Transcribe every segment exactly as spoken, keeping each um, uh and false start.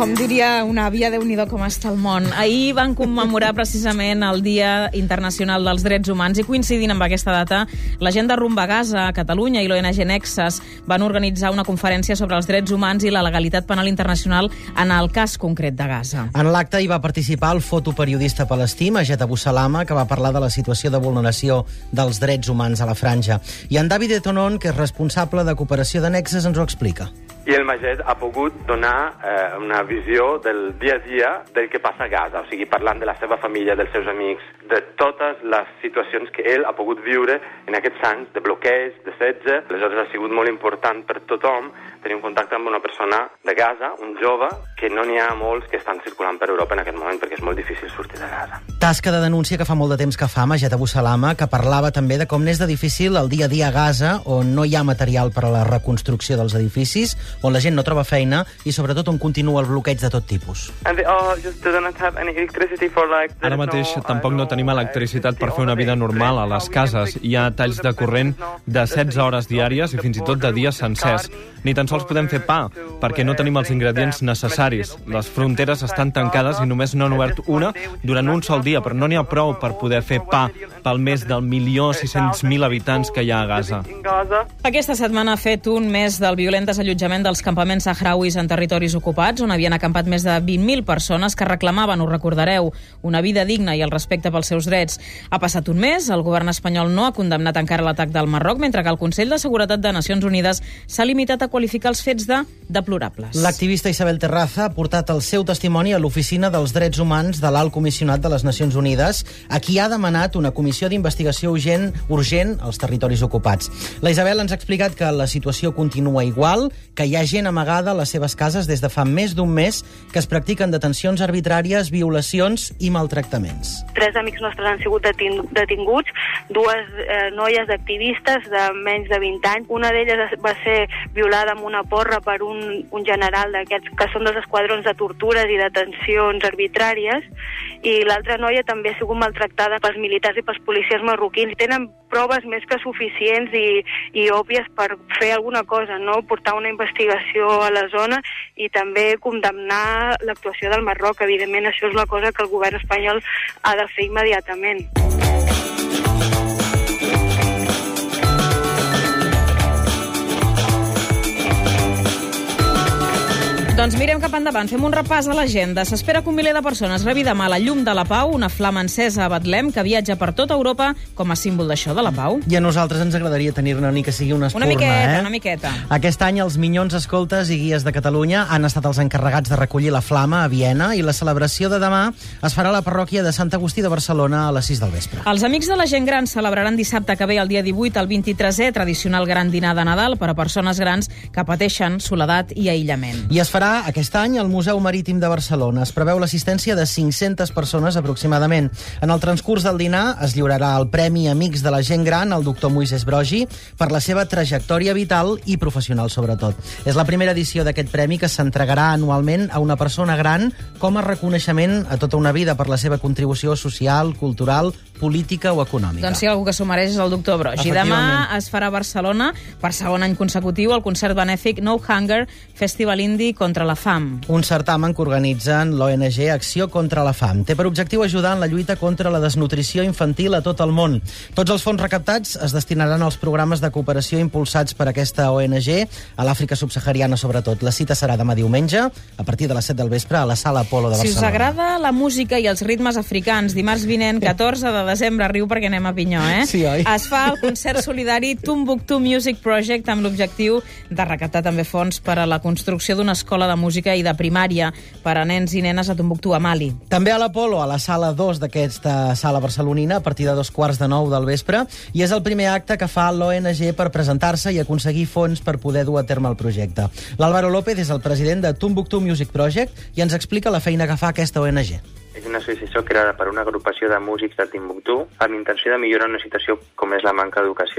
Com diria una àvia, Déu-n'hi-do com està el món. Ahir van commemorar precisament el Dia Internacional dels Drets Humans i coincidint amb aquesta data, la gent de Rumba Gaza a Catalunya i l'O N G Nexes van organitzar una conferència sobre els drets humans i la legalitat penal internacional en el cas concret de Gaza. En l'acte hi va participar el fotoperiodista palestí Majed Abu Salama, que va parlar de la situació de vulneració dels drets humans a la franja. I en David Etonon, que és responsable de cooperació de Nexes, ens ho explica. I el Majed ha pogut donar eh, una visió del dia a dia del que passa a Gaza, o sigui, parlant de la seva família, dels seus amics, de totes les situacions que ell ha pogut viure en aquests anys de bloqueig, de setge. Aleshores ha sigut molt important per tothom tenir un contacte amb una persona de Gaza, un jove, que no n'hi ha molts que estan circulant per Europa en aquest moment perquè és molt difícil sortir de Gaza. Tasca de denúncia que fa molt de temps que fa Majed Abu Salama, que parlava també de com n'és de difícil el dia a dia a Gaza, on no hi ha material per a la reconstrucció dels edificis, on la gent no troba feina i sobretot on continua el bloqueig de tot tipus. Ara mateix tampoc no tenim electricitat per fer una vida normal a les cases. Hi ha talls de corrent de setze hores diàries i fins i tot de dies sencers. Ni tan sols podem fer pa, perquè no tenim els ingredients necessaris. Les fronteres estan tancades i només n'han obert una durant un sol dia, però no n'hi ha prou per poder fer pa pel més del milió sis-cents mil habitants que hi ha a Gaza. Aquesta setmana ha fet un mes del violent desallotjament dels campaments sahrauis en territoris ocupats, on havien acampat més de vint mil persones que reclamaven, ho recordareu, una vida digna i el respecte pels seus drets. Ha passat un mes, el govern espanyol no ha condemnat encara l'atac del Marroc, mentre que el Consell de Seguretat de Nacions Unides s'ha limitat a qualificar els fets de deplorables. L'activista Isabel Terraza ha portat el seu testimoni a l'Oficina dels Drets Humans de l'Alt Comissionat de les Nacions Unides, a qui ha demanat una comissió d'investigació urgent, urgent als territoris ocupats. La Isabel ens ha explicat que la situació continua igual, que hi ha gent amagada a les seves cases des de fa més d'un mes, que es practiquen detencions arbitràries, violacions i maltractaments. Tres amics nostres han sigut detinguts, dues eh, noies activistes de menys de vint anys. Una d'elles va ser violada amb una porra per un, un general d'aquests que són dels esquadrons de tortures i detencions arbitràries, i l'altra noia també ha sigut maltractada pels militars i pels policies marroquins. Tenen proves més que suficients i, i òbvies per fer alguna cosa, no? Portar una investigació a la zona i també condemnar l'actuació del Marroc. Evidentment, això és la cosa que el govern espanyol ha de fer immediatament. Doncs mirem cap endavant, fem un repàs a l'agenda. S'espera que un miler de persones rebi demà la llum de la pau, una flama encesa a Betlem que viatja per tota Europa com a símbol d'això, de la pau. I a nosaltres ens agradaria tenir-ne ni que sigui una espurna, una miqueta, eh? Una miqueta. Aquest any els Minyons Escoltes i Guies de Catalunya han estat els encarregats de recollir la flama a Viena i la celebració de demà es farà a la parròquia de Sant Agustí de Barcelona a les sis del vespre. Els Amics de la Gent Gran celebraran dissabte que ve, el dia divuit, el vint-i-tresè tradicional gran dinar de Nadal per a persones grans que pateixen soledat i aïllament. I es farà aquest any al Museu Marítim de Barcelona. Es preveu l'assistència de cinc-centes persones aproximadament. En el transcurs del dinar es lliurarà el Premi Amics de la Gent Gran al doctor Moisès Brogi per la seva trajectòria vital i professional, sobretot. És la primera edició d'aquest premi que s'entregarà anualment a una persona gran com a reconeixement a tota una vida per la seva contribució social, cultural, política o econòmica. Doncs sí, algú que s'ho mereix és el doctor Brogi. Demà es farà a Barcelona, per segon any consecutiu, el concert benèfic No Hunger Festival Indie contra la fam. Un certamen que organitzen l'O N G Acció contra la Fam. Té per objectiu ajudar en la lluita contra la desnutrició infantil a tot el món. Tots els fons recaptats es destinaran als programes de cooperació impulsats per aquesta O N G, a l'Àfrica subsahariana sobretot. La cita serà demà diumenge, a partir de les set del vespre, a la Sala Apolo de Barcelona. Si us agrada la música i els ritmes africans, dimarts vinent, catorze de desembre, riu perquè anem a Pinyó, eh? Sí, oi? Es fa el concert solidari Tumbuktu Music Project amb l'objectiu de recaptar també fons per a la construcció d'una escola de música i de primària per a nens i nenes a Tumbuktu, a Mali. També a l'Apolo, a la sala dos d'aquesta sala barcelonina, a partir de dos quarts de nou del vespre, i és el primer acte que fa l'O N G per presentar-se i aconseguir fons per poder dur a terme el projecte. L'Álvaro López és el president de Tumbuktu Music Project i ens explica la feina que fa aquesta O N G. És una associació creada per una agrupació de músics de Timbuktu amb intenció de millorar una situació com és la manca d'educació.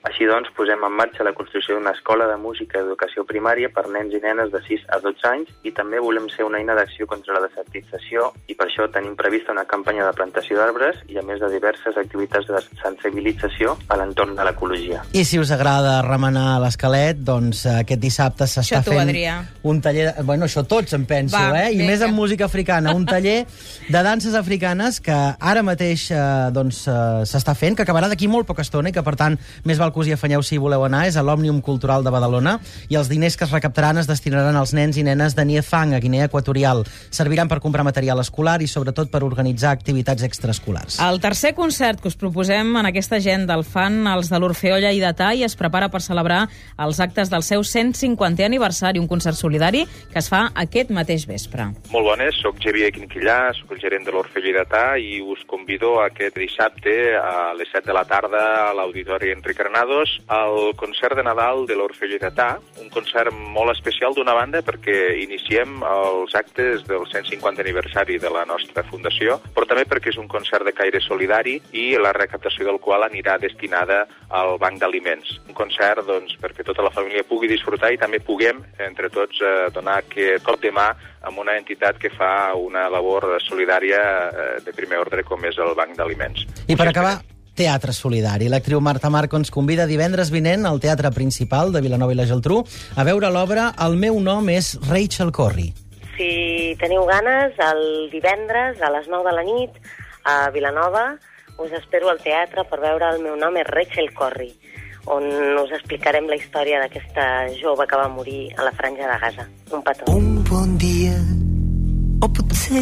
Així doncs, posem en marxa la construcció d'una escola de música d'educació primària per nens i nenes de sis a dotze anys i també volem ser una eina d'acció contra la desertització i per això tenim prevista una campanya de plantació d'arbres i a més de diverses activitats de sensibilització a l'entorn de l'ecologia. I si us agrada remenar l'esquelet, doncs aquest dissabte s'està tu, fent Adrià. un taller... De... Bueno, això tots em penso, Va, eh? I vinga. més amb música africana. Un taller de danses africanes que ara mateix eh, doncs, eh, s'està fent, que acabarà d'aquí molt poca estona i que, per tant, més val que us hi afanyeu si hi voleu anar. És a l'Òmnium Cultural de Badalona i els diners que es recaptaran es destinaran als nens i nenes de Niefang, a Guinea Equatorial. Serviran per comprar material escolar i, sobretot, per organitzar activitats extraescolars. El tercer concert que us proposem en aquesta agenda el fan els de l'Orfeó Lleidatà i es prepara per celebrar els actes del seu cent cinquantè aniversari, un concert solidari que es fa aquest mateix vespre. Molt bones, soc Xavier Quinquillà, soc el gerent de l'Orfeó Lleidatà i us convido aquest dissabte a les set de la tarda a l'Auditori Enric Granados al concert de Nadal de l'Orfeó Lleidatà, un concert molt especial d'una banda perquè iniciem els actes del cent cinquantè aniversari de la nostra fundació, però també perquè és un concert de caire solidari i la recaptació del qual anirà destinada al Banc d'Aliments. Un concert doncs, perquè tota la família pugui disfrutar i també puguem, entre tots, eh, donar aquest cop de mà amb una entitat que fa una labor solidària eh, de primer ordre com és el Banc d'Aliments. I per acabar, Teatre Solidari. L'actriu Marta Marco ens convida divendres vinent al Teatre Principal de Vilanova i la Geltrú a veure l'obra El meu nom és Rachel Corrie. Si teniu ganes, el divendres a les nou de la nit a Vilanova us espero al teatre per veure El meu nom és Rachel Corrie, on us explicarem la història d'aquesta jove que va morir a la Franja de Gaza. Un petó. Un bon dia, o potser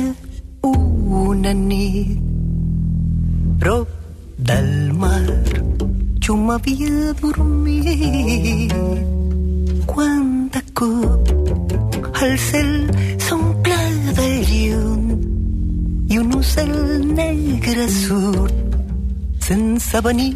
una nit, prop del mar, jo m'havia dormit, quan de cop el cel s'omple de llum i un ocel negre surt sense venir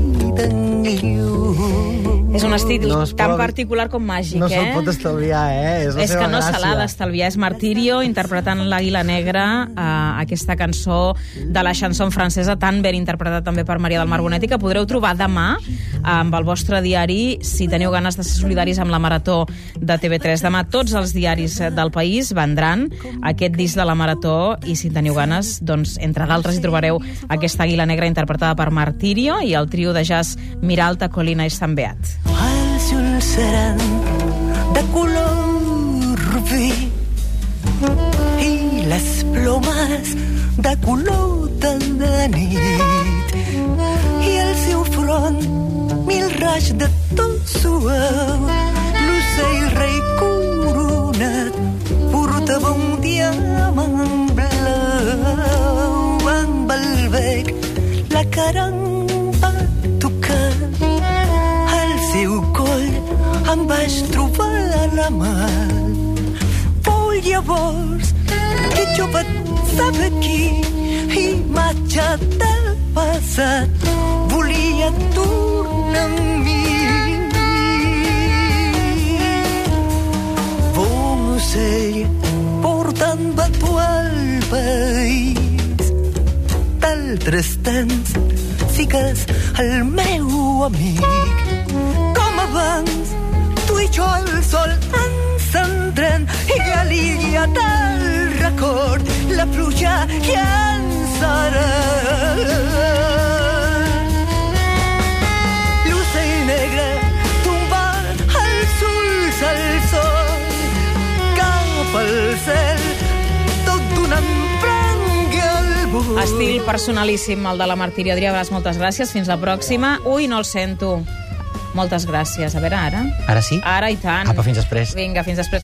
d'enlluny. És un estil No no es tan pot- particular com màgic, No eh? se'l pot estalviar, eh? És la És seva que no se gràcia. l'ha d'estalviar. És Martirio interpretant l'Àguila Negra, eh, aquesta cançó de la chanson francesa tan ben interpretada també per Maria del Mar Bonetti, que podreu trobar demà eh, amb el vostre diari si teniu ganes de ser solidaris amb la Marató de T V tres. Demà tots els diaris del país vendran aquest disc de la Marató i si teniu ganes, doncs, entre d'altres hi trobareu aquesta Àguila Negra interpretada per Martirio i el trio de jazz Miralta, Colina i Sant Beat. Els ulls seran de color rubí i les plomes de color de nit i el seu front mil raig de to suau, l'ocell rei coronat portava un diamant blau amb el bec la cara em va tocar al seu coll em vaig trobar la mà. Fou llavors que jo vaig saber qui imatge del passat volia tornar amb mi. Bon ocell portant-me tu al país, d'altres tants sigues el meu amic. Com abans, tu i jo el sol ens centrem i a l'illa del record la pluja llançarà. L'ocell negre tombant als ulls al sol cap al cel tot donant prengue al vol. Estil personalíssim, el de la Martirio. Adrià Bas, moltes gràcies. Fins la pròxima. Ui, no el sento. Moltes gràcies. A veure, ara? Ara sí? Ara i tant. Apa, fins després. Vinga, fins després.